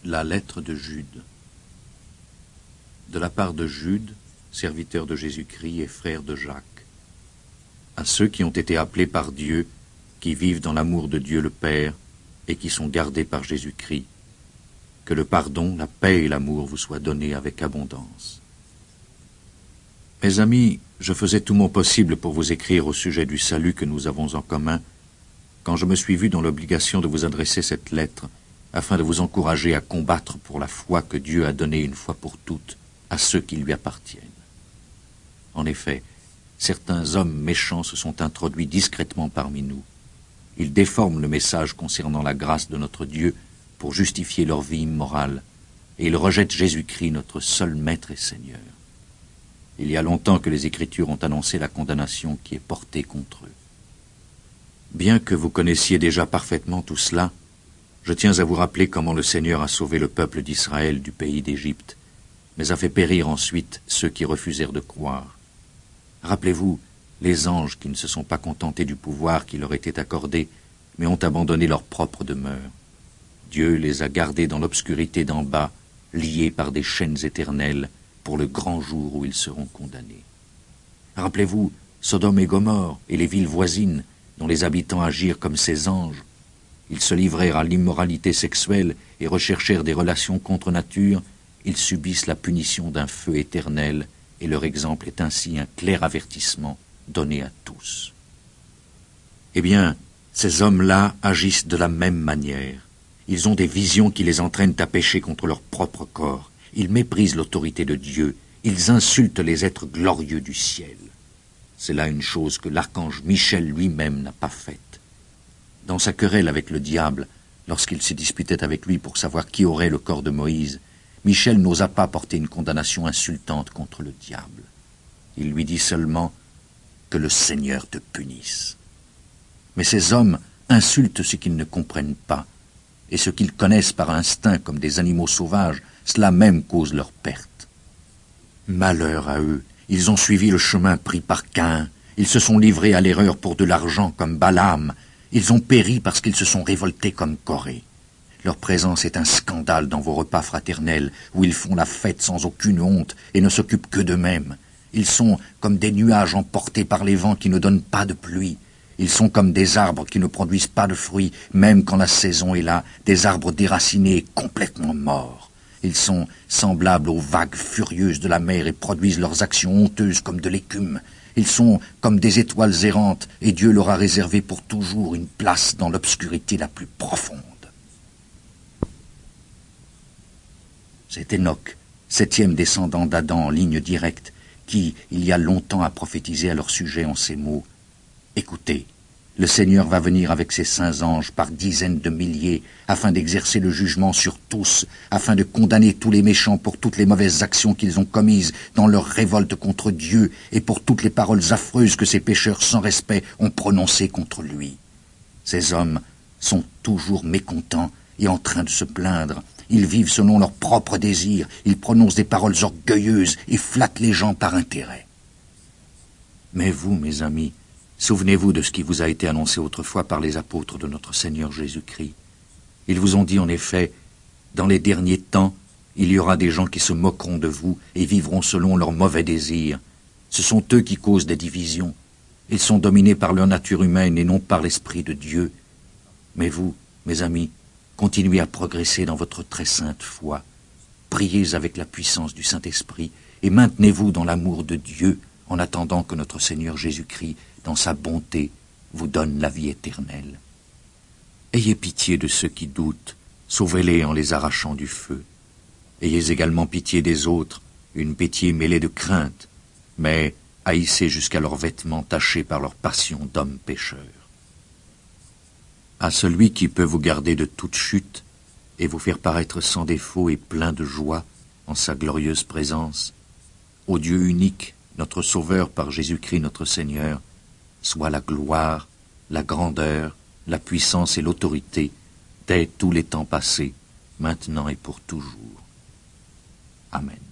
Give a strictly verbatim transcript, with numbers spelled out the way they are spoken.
La lettre de Jude. De la part de Jude, serviteur de Jésus-Christ et frère de Jacques. À ceux qui ont été appelés par Dieu, qui vivent dans l'amour de Dieu le Père et qui sont gardés par Jésus-Christ, que le pardon, la paix et l'amour vous soient donnés avec abondance. Mes amis, je faisais tout mon possible pour vous écrire au sujet du salut que nous avons en commun, quand je me suis vu dans l'obligation de vous adresser cette lettre, afin de vous encourager à combattre pour la foi que Dieu a donnée une fois pour toutes à ceux qui lui appartiennent. En effet, certains hommes méchants se sont introduits discrètement parmi nous. Ils déforment le message concernant la grâce de notre Dieu pour justifier leur vie immorale, et ils rejettent Jésus-Christ, notre seul Maître et Seigneur. Il y a longtemps que les Écritures ont annoncé la condamnation qui est portée contre eux. Bien que vous connaissiez déjà parfaitement tout cela, je tiens à vous rappeler comment le Seigneur a sauvé le peuple d'Israël du pays d'Égypte, mais a fait périr ensuite ceux qui refusèrent de croire. Rappelez-vous les anges qui ne se sont pas contentés du pouvoir qui leur était accordé, mais ont abandonné leur propre demeure. Dieu les a gardés dans l'obscurité d'en bas, liés par des chaînes éternelles, pour le grand jour où ils seront condamnés. Rappelez-vous Sodome et Gomorrhe et les villes voisines, dont les habitants agirent comme ces anges. Ils se livrèrent à l'immoralité sexuelle et recherchèrent des relations contre nature. Ils subissent la punition d'un feu éternel, et leur exemple est ainsi un clair avertissement donné à tous. Eh bien, ces hommes-là agissent de la même manière. Ils ont des visions qui les entraînent à pécher contre leur propre corps. Ils méprisent l'autorité de Dieu. Ils insultent les êtres glorieux du ciel. C'est là une chose que l'archange Michel lui-même n'a pas faite. Dans sa querelle avec le diable, lorsqu'il se disputait avec lui pour savoir qui aurait le corps de Moïse, Michel n'osa pas porter une condamnation insultante contre le diable. Il lui dit seulement « que le Seigneur te punisse ». Mais ces hommes insultent ce qu'ils ne comprennent pas, et ce qu'ils connaissent par instinct comme des animaux sauvages, cela même cause leur perte. Malheur à eux, ils ont suivi le chemin pris par Caïn, ils se sont livrés à l'erreur pour de l'argent comme Balaam, ils ont péri parce qu'ils se sont révoltés comme Corée. Leur présence est un scandale dans vos repas fraternels, où ils font la fête sans aucune honte et ne s'occupent que d'eux-mêmes. Ils sont comme des nuages emportés par les vents qui ne donnent pas de pluie. Ils sont comme des arbres qui ne produisent pas de fruits, même quand la saison est là, des arbres déracinés et complètement morts. Ils sont semblables aux vagues furieuses de la mer et produisent leurs actions honteuses comme de l'écume. Ils sont comme des étoiles errantes, et Dieu leur a réservé pour toujours une place dans l'obscurité la plus profonde. C'est Enoch, septième descendant d'Adam en ligne directe, qui, il y a longtemps, a prophétisé à leur sujet en ces mots. « Écoutez, le Seigneur va venir avec ses saints anges par dizaines de milliers, afin d'exercer le jugement sur tous, afin de condamner tous les méchants pour toutes les mauvaises actions qu'ils ont commises dans leur révolte contre Dieu et pour toutes les paroles affreuses que ces pécheurs sans respect ont prononcées contre lui. Ces hommes sont toujours mécontents et en train de se plaindre. Ils vivent selon leurs propres désirs, ils prononcent des paroles orgueilleuses et flattent les gens par intérêt. Mais vous, mes amis, souvenez-vous de ce qui vous a été annoncé autrefois par les apôtres de notre Seigneur Jésus-Christ. Ils vous ont dit en effet, dans les derniers temps, il y aura des gens qui se moqueront de vous et vivront selon leurs mauvais désirs. Ce sont eux qui causent des divisions. Ils sont dominés par leur nature humaine et non par l'Esprit de Dieu. Mais vous, mes amis, continuez à progresser dans votre très sainte foi. Priez avec la puissance du Saint-Esprit et maintenez-vous dans l'amour de Dieu en attendant que notre Seigneur Jésus-Christ, dans sa bonté, vous donne la vie éternelle. Ayez pitié de ceux qui doutent, sauvez-les en les arrachant du feu. Ayez également pitié des autres, une pitié mêlée de crainte, mais haïssez jusqu'à leurs vêtements tachés par leur passion d'hommes pécheurs. À celui qui peut vous garder de toute chute et vous faire paraître sans défaut et plein de joie en sa glorieuse présence, au Dieu unique, notre Sauveur par Jésus-Christ notre Seigneur, soit la gloire, la grandeur, la puissance et l'autorité, dès tous les temps passés, maintenant et pour toujours. Amen.